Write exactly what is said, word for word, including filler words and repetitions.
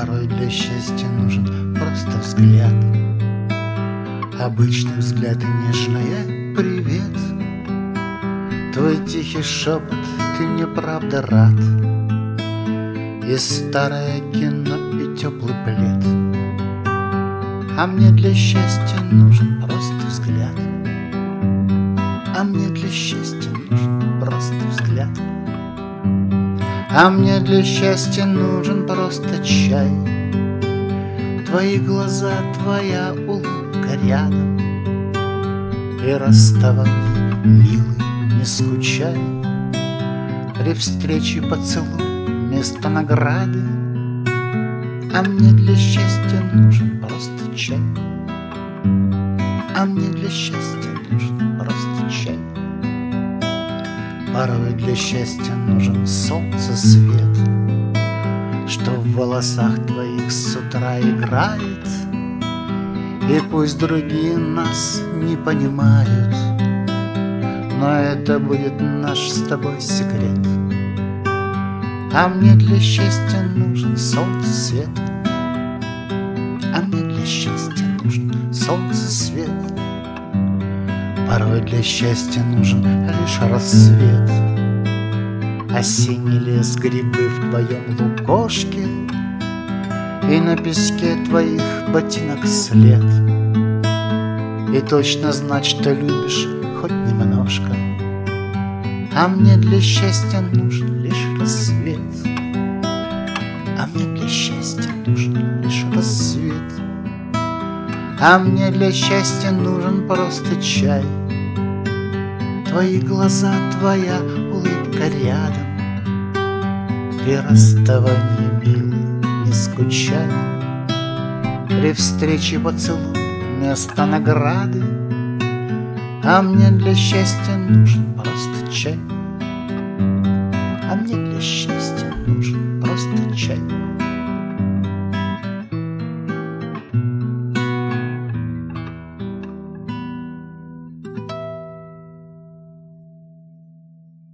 Порой для счастья нужен просто взгляд, обычный взгляд и нежное привет. Твой тихий шепот, ты мне правда рад, и старое кино, и теплый плед. А мне для счастья нужен просто взгляд, а мне для счастья нужен просто взгляд, а мне для счастья нужен просто чай. Твои глаза, твоя улыбка рядом, и расставание, милый, не скучай. При встрече поцелуй вместо награды, а мне для счастья нужен просто чай, а мне для счастья нужен просто чай. Порой для счастья нужен солнце свет, что в волосах твоих с утра играет. И пусть другие нас не понимают, но это будет наш с тобой секрет. А мне для счастья нужен солнце свет, а мне для счастья нужен солнце свет. Порой для счастья нужен лишь рассвет, осенний лес, грибы в твоем лукошке, и на песке твоих ботинок след. И точно знать, что любишь хоть немножко. А мне для счастья нужен лишь рассвет, а мне для счастья нужен лишь рассвет, а мне для счастья нужен просто чай. Твои глаза, твоя улыбка рядом, при расставании, милый, не скучай. При встрече поцелуй вместо награды, а мне для счастья нужен просто чай, а мне для счастья нужен